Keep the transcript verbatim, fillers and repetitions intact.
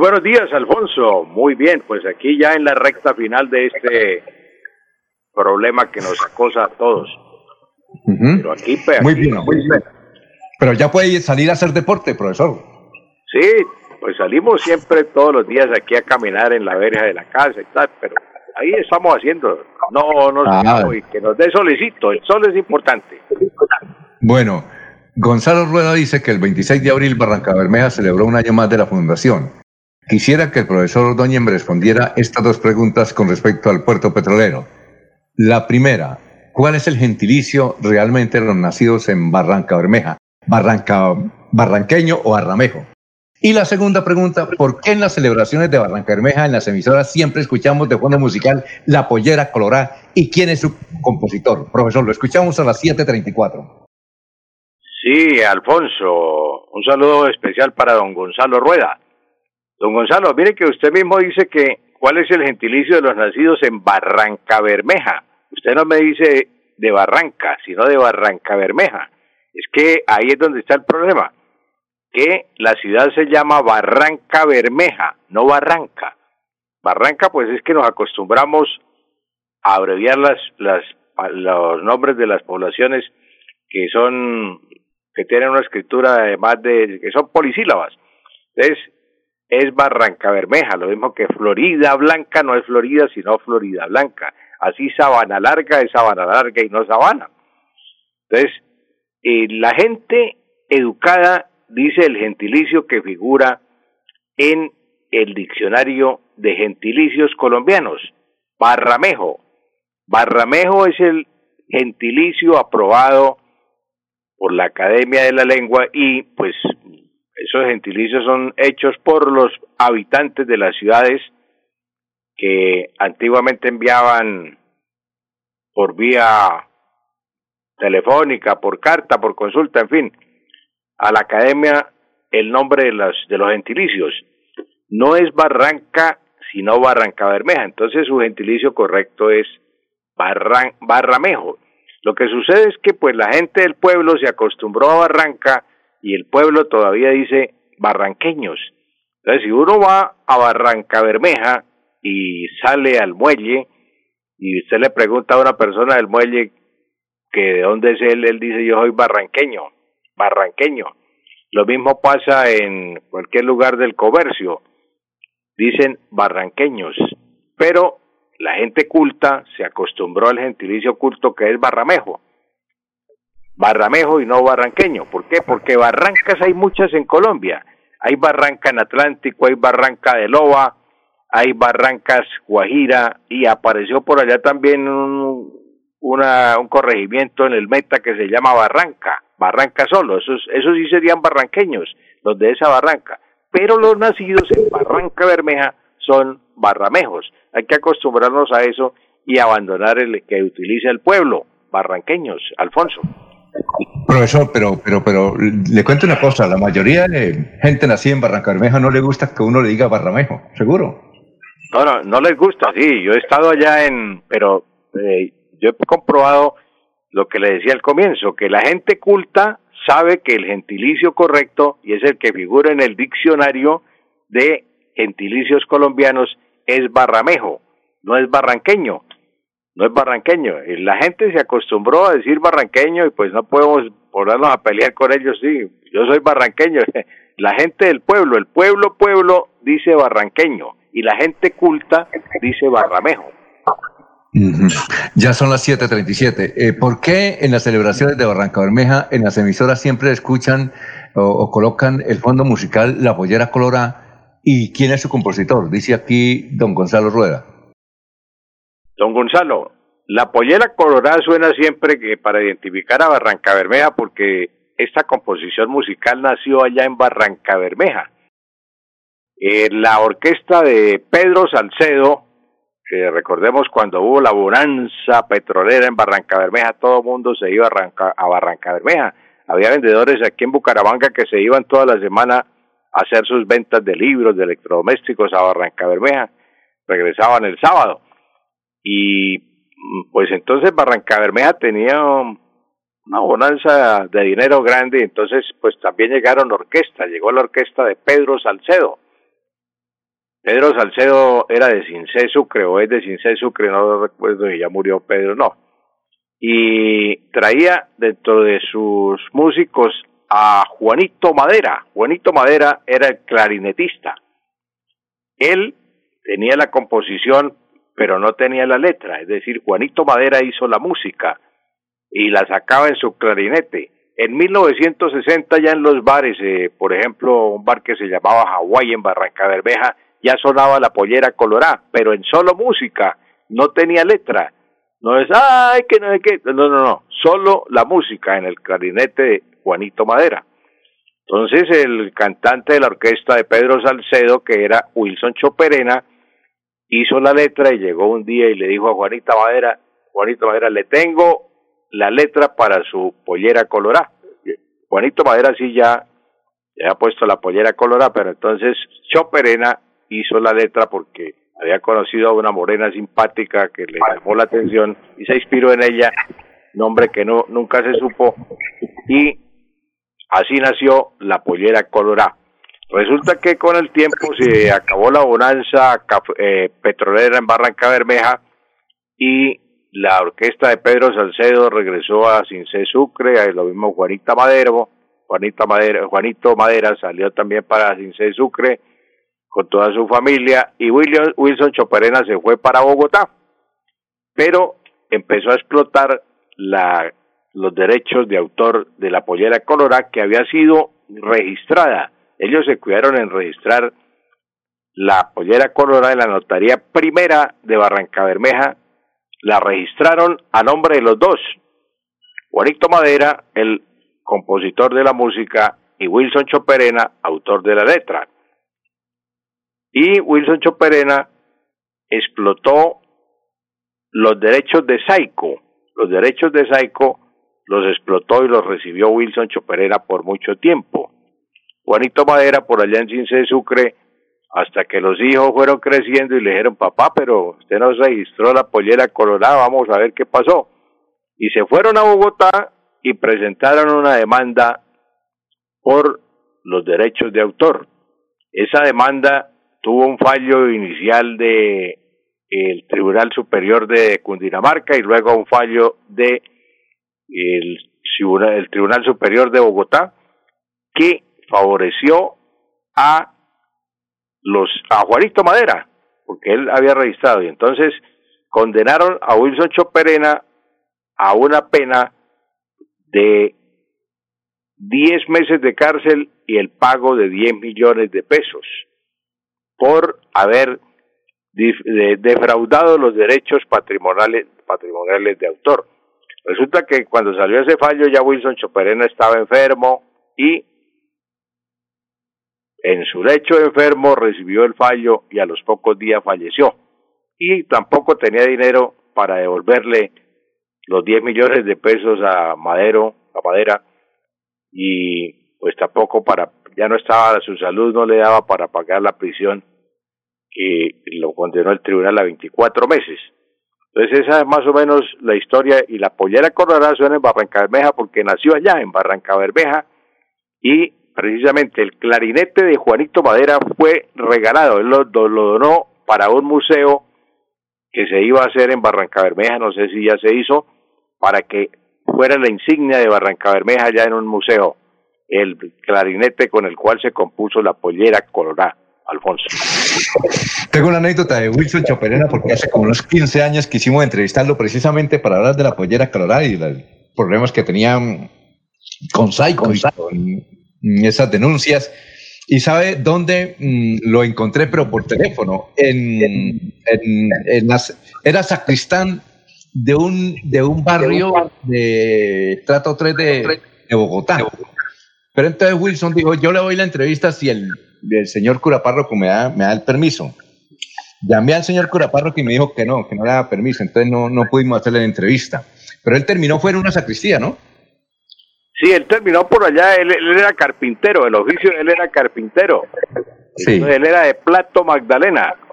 buenos días, Alfonso. Muy bien, pues aquí ya en la recta final de este problema que nos acosa a todos. Uh-huh. Pero aquí, pues, muy aquí, bien, muy bien. Pero ya puede salir a hacer deporte, profesor. Sí, pues salimos siempre todos los días aquí a caminar en la verja de la casa y tal, pero ahí estamos haciendo. No nos ah. quedamos y que nos dé solecito. El sol es importante. Bueno, Gonzalo Rueda dice que el veintiséis de abril Barrancabermeja celebró un año más de la fundación. Quisiera que el profesor Ordóñez me respondiera estas dos preguntas con respecto al puerto petrolero. La primera, ¿cuál es el gentilicio realmente de los nacidos en Barrancabermeja? ¿Barranca, barranqueño o arramejo? Y la segunda pregunta, ¿por qué en las celebraciones de Barrancabermeja, en las emisoras, siempre escuchamos de fondo musical La Pollera Colorada? ¿Y quién es su compositor? Profesor, lo escuchamos a las siete treinta y cuatro. Sí, Alfonso, un saludo especial para don Gonzalo Rueda. Don Gonzalo, mire que usted mismo dice que ¿cuál es el gentilicio de los nacidos en Barrancabermeja? Usted no me dice de Barranca, sino de Barrancabermeja. Es que ahí es donde está el problema, que la ciudad se llama Barrancabermeja, no Barranca. Barranca, pues es que nos acostumbramos a abreviar las, las, los nombres de las poblaciones que son, que tienen una escritura además de, que son polisílabas. Entonces, es Barrancabermeja, lo mismo que Florida Blanca no es Florida, sino Florida Blanca. Así Sabana Larga es Sabana Larga y no Sabana. Entonces, eh, la gente educada dice el gentilicio que figura en el diccionario de gentilicios colombianos, Barramejo. Barramejo es el gentilicio aprobado por la Academia de la Lengua y pues esos gentilicios son hechos por los habitantes de las ciudades que antiguamente enviaban por vía telefónica, por carta, por consulta, en fin, a la academia el nombre de los, de los gentilicios. No es Barranca, sino Barrancabermeja. Entonces su gentilicio correcto es Barran, Barramejo. Lo que sucede es que pues la gente del pueblo se acostumbró a Barranca y el pueblo todavía dice barranqueños. Entonces si uno va a Barrancabermeja y sale al muelle y usted le pregunta a una persona del muelle que de dónde es él, él dice yo soy barranqueño, barranqueño. Lo mismo pasa en cualquier lugar del comercio, dicen barranqueños, pero la gente culta se acostumbró al gentilicio culto que es barramejo, barramejo y no barranqueño. ¿Por qué? Porque barrancas hay muchas en Colombia, hay barranca en Atlántico, hay barranca de Loba, hay barrancas Guajira y apareció por allá también un, una, un corregimiento en el Meta que se llama Barranca, Barranca solo, esos, esos sí serían barranqueños, los de esa barranca, pero los nacidos en Barrancabermeja son barramejos. Hay que acostumbrarnos a eso y abandonar el que utiliza el pueblo, barranqueños, Alfonso. Profesor, pero, pero, pero le cuento una cosa, la mayoría de gente nacida en Barrancabermeja no le gusta que uno le diga barramejo, ¿seguro? No, no, no les gusta, sí, yo he estado allá en, pero eh, yo he comprobado lo que le decía al comienzo, que la gente culta sabe que el gentilicio correcto, y es el que figura en el diccionario de gentilicios colombianos, es barramejo, no es barranqueño, no es barranqueño. La gente se acostumbró a decir barranqueño y pues no podemos ponernos a pelear con ellos, sí, yo soy barranqueño. La gente del pueblo, el pueblo, pueblo, dice barranqueño, y la gente culta dice barramejo. Uh-huh. Ya son las siete treinta y siete. Eh, ¿Por qué en las celebraciones de Barrancabermeja, en las emisoras siempre escuchan o, o colocan el fondo musical La Pollera Colorada? ¿Y quién es su compositor? Dice aquí don Gonzalo Rueda. Don Gonzalo, La Pollera Colorada suena siempre que para identificar a Barrancabermeja porque esta composición musical nació allá en Barrancabermeja. Eh, la orquesta de Pedro Salcedo, que recordemos cuando hubo la bonanza petrolera en Barrancabermeja, todo el mundo se iba a, Barranca, a Barrancabermeja. Había vendedores aquí en Bucaramanga que se iban toda la semana a hacer sus ventas de libros, de electrodomésticos a Barrancabermeja, regresaban el sábado. Y pues entonces Barrancabermeja tenía una bonanza de dinero grande, y entonces pues también llegaron orquestas, llegó la orquesta de Pedro Salcedo. Pedro Salcedo era de Cincé Sucre, o es de Cincé Sucre, no recuerdo si ya murió Pedro, no. Y traía dentro de sus músicos a Juanito Madera. Juanito Madera era el clarinetista. Él tenía la composición, pero no tenía la letra, es decir, Juanito Madera hizo la música y la sacaba en su clarinete. En mil novecientos sesenta ya en los bares, eh, por ejemplo, un bar que se llamaba Hawái en Barrancabermeja, ya sonaba La Pollera Colorá, pero en solo música, no tenía letra. No es, ay, que no sé qué, no, no, no, solo la música en el clarinete de Juanito Madera. Entonces el cantante de la orquesta de Pedro Salcedo, que era Wilson Choperena, hizo la letra y llegó un día y le dijo a Juanita Madera, Juanito Madera, le tengo la letra para su Pollera Colorá. Juanito Madera sí ya, ya ha puesto la Pollera Colorá, pero entonces Choperena hizo la letra porque había conocido a una morena simpática que le llamó la atención y se inspiró en ella, nombre que no nunca se supo, y así nació la Pollera Colorá. Resulta que con el tiempo se acabó la bonanza eh, petrolera en Barrancabermeja y la orquesta de Pedro Salcedo regresó a Cincé Sucre, a lo mismo Juanita Madero, Juanita Madera, Juanito Madera salió también para Cincé Sucre con toda su familia, y William, Wilson Choperena se fue para Bogotá, pero empezó a explotar la, los derechos de autor de la Pollera Colorá, que había sido registrada. Ellos se cuidaron en registrar la Pollera Colorá en la notaría primera de Barrancabermeja, la registraron a nombre de los dos, Juanito Madera, el compositor de la música, y Wilson Choperena, autor de la letra. Y Wilson Choperena explotó los derechos de Saico. Los derechos de Saico los explotó y los recibió Wilson Choperena por mucho tiempo. Juanito Madera por allá en Cincé Sucre, hasta que los hijos fueron creciendo y le dijeron, papá, pero usted no registró la Pollera Colorá, vamos a ver qué pasó. Y se fueron a Bogotá y presentaron una demanda por los derechos de autor. Esa demanda tuvo un fallo inicial de el Tribunal Superior de Cundinamarca y luego un fallo de el, el Tribunal Superior de Bogotá, que favoreció a los a Juanito Madera, porque él había registrado, y entonces condenaron a Wilson Choperena a una pena de diez meses de cárcel y el pago de diez millones de pesos por haber defraudado los derechos patrimoniales patrimoniales de autor. Resulta que cuando salió ese fallo ya Wilson Choperena estaba enfermo y en su lecho de enfermo recibió el fallo y a los pocos días falleció. Y tampoco tenía dinero para devolverle los diez millones de pesos a Madero, a Madera, y pues tampoco para, ya no estaba, su salud no le daba para pagar la prisión, que lo condenó el tribunal a veinticuatro meses. Entonces esa es más o menos la historia, y la Pollera Colorá suena en Barrancabermeja porque nació allá en Barrancabermeja, y precisamente el clarinete de Juanito Madera fue regalado, él lo, lo, lo donó para un museo que se iba a hacer en Barrancabermeja, no sé si ya se hizo, para que fuera la insignia de Barrancabermeja ya en un museo, el clarinete con el cual se compuso la Pollera Colorá. Alfonso. Tengo una anécdota de Wilson Choperena porque hace como unos quince años quisimos entrevistarlo precisamente para hablar de la Pollera Colorá y los problemas que tenían con Saico y con esas denuncias. ¿Y sabe dónde mm, lo encontré? Pero por teléfono. En, en, en las, era sacristán de un, de un barrio de Trato tres de, de Bogotá. Pero entonces Wilson dijo, yo le doy la entrevista si el, el señor cura párroco me da, me da el permiso. Llamé al señor cura párroco y me dijo que no, que no le daba permiso, entonces no, no pudimos hacerle la entrevista. Pero él terminó, fue en una sacristía, ¿no? Sí, él terminó por allá, él, él era carpintero, el oficio de él era carpintero. Sí. Entonces, él era de Plato Magdalena.